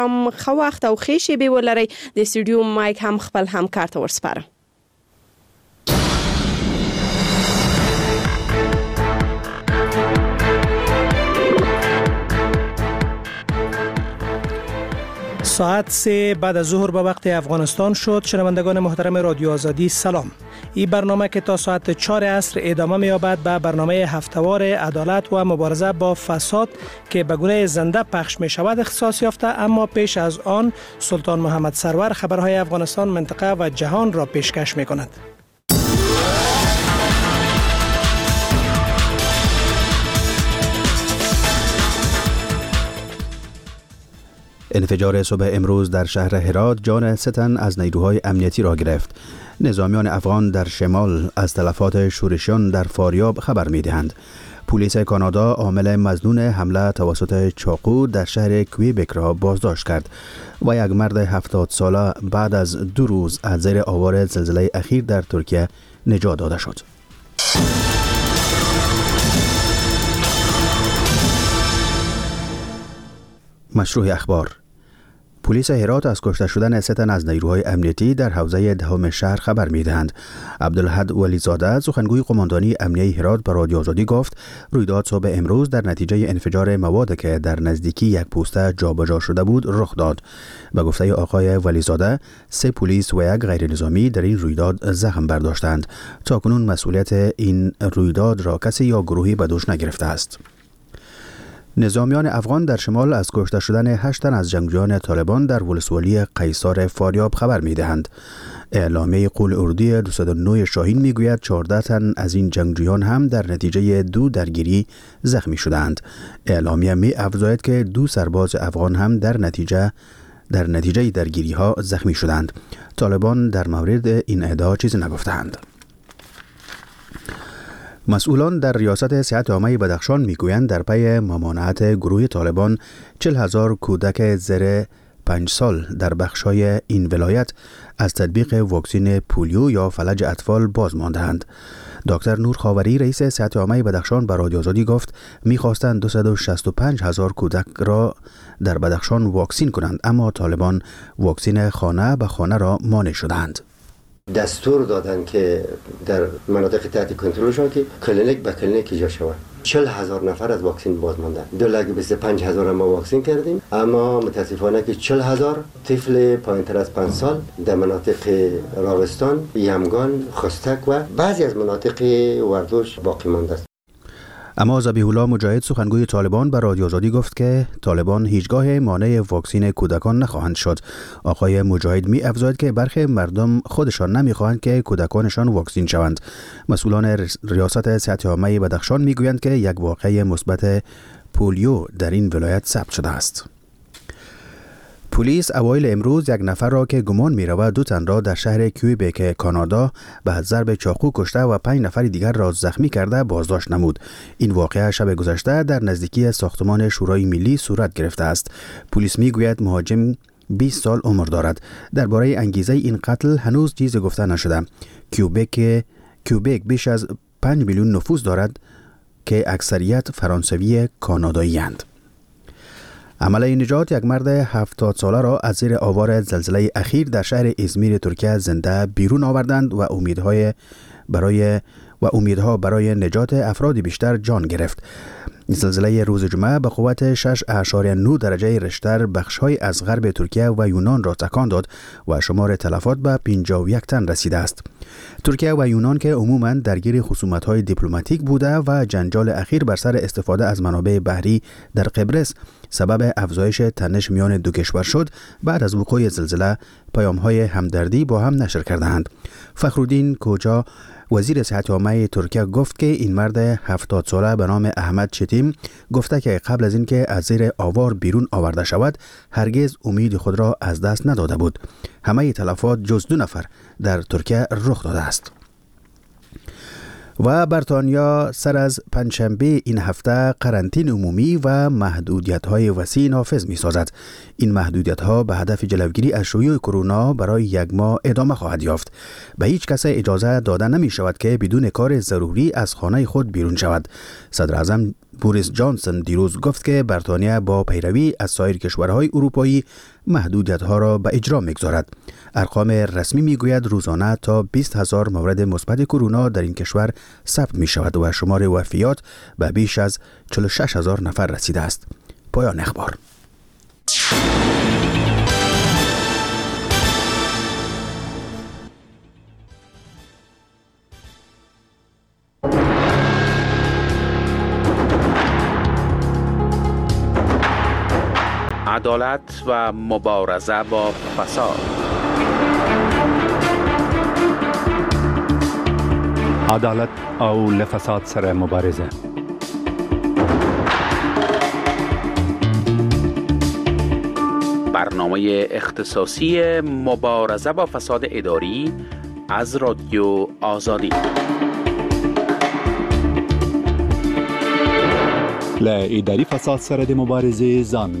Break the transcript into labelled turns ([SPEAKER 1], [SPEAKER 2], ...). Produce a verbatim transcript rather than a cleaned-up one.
[SPEAKER 1] هم خو وخت او خېشې به ولري د سټوډیو مایک هم خپل همکار ته ورسپاره.
[SPEAKER 2] ساعت سه بعد از ظهر به وقت افغانستان شد. شنوندگان محترم رادیو آزادی سلام. این برنامه که تا ساعت چهار عصر ادامه می‌یابد به برنامه هفته‌وار عدالت و مبارزه با فساد که به گونه زنده پخش می‌شود اختصاص یافته، اما پیش از آن سلطان محمد سرور خبرهای افغانستان، منطقه و جهان را پیشکش می‌کند.
[SPEAKER 3] انفجار صبح امروز در شهر هرات جان سه تن از نیروهای امنیتی را گرفت. نظامیان افغان در شمال از تلفات شورشیان در فاریاب خبر می‌دهند. پلیس کانادا عامل مظنون حمله توسط چاقو در شهر کویبک را بازداشت کرد و یک مرد هفتاد ساله بعد از دو روز از زیر آوار زلزله اخیر در ترکیه نجات داده شد. مشروع اخبار. پلیس هرات از کشته شدن سه تن از نیروهای امنیتی در حوزه دهم شهر خبر می‌دهند. عبدالحد ولیزاده سخنگوی قماندانی امنیه هرات به رادیو آزادی گفت رویداد صبح امروز در نتیجه انفجار مواد که در نزدیکی یک پوسته جابجا شده بود رخ داد. به گفته آقای ولیزاده سه پلیس و یک غیر نظامی در این رویداد زخم برداشتند. تاکنون مسئولیت این رویداد را کسی یا گروهی به دوش نگرفته است. نظامیان افغان در شمال از کشته شدن هشت تن از جنگجویان طالبان در ولسوالی قیصار فاریاب خبر می‌دهند. اعلامیه قول اردی دویست و نه شاهین میگوید چهارده تن از این جنگجویان هم در نتیجه دو درگیری زخمی شدند. اعلامیه می افزاید که دو سرباز افغان هم در نتیجه در نتیجه درگیری ها زخمی شدند. طالبان در مورد این ادعا چیزی نگفتند. مسئولان در ریاست صحت عامه بدخشان میگویند در پی ممانعت گروه طالبان چهل هزار کودک زیر پنج سال در بخشای این ولایت از تطبیق واکسن پولیو یا فلج اطفال باز مانده‌اند. دکتر نور خاوری رئیس صحت عامه بدخشان به رادیو آزادی گفت می‌خواستند دویست و شصت و پنج هزار کودک را در بدخشان واکسین کنند، اما طالبان واکسن خانه به خانه را مانع شدند.
[SPEAKER 4] دستور دادن که در مناطق تحت کنترلشان که کلینیک به کلینیک ایجاد شود. چهل هزار نفر از واکسن باز ماندن. دو لک بیست و پنج هزار ما واکسن کردیم، اما متاسفانه که چهل هزار طفل پایین‌تر از پنج سال در مناطق راغستان، یمگان، خستک و بعضی از مناطق وردوش باقی مانده است.
[SPEAKER 3] اما ذبیح الله مجاهد سخنگوی طالبان به رادیو آزادی گفت که طالبان هیچگاه مانع واکسن کودکان نخواهند شد. آقای مجاهد می افزاید که برخی مردم خودشان نمیخواهند که کودکانشان واکسین شوند. مسئولان ریاست صحت عامه بدخشان میگویند که یک واقعه مثبت پولیو در این ولایت ثبت شده است. پلیس اوایل امروز یک نفر را که گمان می رود دو تن را در شهر کویبک کانادا به ضرب چاقو کشته و پنج نفر دیگر را زخمی کرده بازداشت نمود. این واقعه شب گذشته در نزدیکی ساختمان شورای ملی صورت گرفته است. پلیس می گوید مهاجم بیست سال عمر دارد. درباره انگیزه این قتل هنوز چیزی گفته نشده. کویبک کویبک بیش از پنج میلیون نفوس دارد که اکثریت فرانسوی کانادایی اند. عمل نجات یک مرد هفتاد ساله را از زیر آوار زلزله اخیر در شهر ازمیر ترکیه زنده بیرون آوردند و امیدهای برای و امیدها برای نجات افراد بیشتر جان گرفت. زلزله روز جمعه به قوت شش اعشاریه نه درجه ریشتر بخش‌های از غرب ترکیه و یونان را تکان داد و شمار تلفات به پنجاه و یک تن رسیده است. ترکیه و یونان که عموماً درگیر خصومت‌های دیپلماتیک بوده و جنجال اخیر بر سر استفاده از منابع بحری در قبرس سبب افزایش تنش میان دو کشور شد، بعد از وقوع زلزله پیام‌های همدردی با هم نشر کردند. فخرالدین کوچا وزیر صحت عامه ترکیه گفت که این مرد هفتاد ساله به نام احمد چتیم گفته که قبل از اینکه از زیر آوار بیرون آورده شود هرگز امید خود را از دست نداده بود. همه تلفات جز دو نفر در ترکیه رخ داده است. و بریتانیا سر از پنجشنبه این هفته قرنطین عمومی و محدودیت‌های وسیع نافذ می‌سازد. این محدودیت‌ها به هدف جلوگیری از شیوع کرونا برای یک ماه ادامه خواهد یافت. به هیچ کس اجازه داده نمی‌شود که بدون کار ضروری از خانه خود بیرون شود. صدر اعظم بوریس جانسون دیروز گفت که بریتانیا با پیروی از سایر کشورهای اروپایی محدودیت‌ها را به اجرا می‌گذارد. ارقام رسمی میگوید روزانه تا بیست هزار مورد مثبت کرونا در این کشور ثبت می‌شود و شمار وفیات به بیش از چهل و شش هزار نفر رسیده است. پایان اخبار.
[SPEAKER 5] عدالت و مبارزه با فساد.
[SPEAKER 6] عدالت او لفساد سره مبارزه.
[SPEAKER 5] برنامه اختصاصی مبارزه با فساد اداری از رادیو آزادی.
[SPEAKER 6] ل اداری فساد سره د مبارزه ځان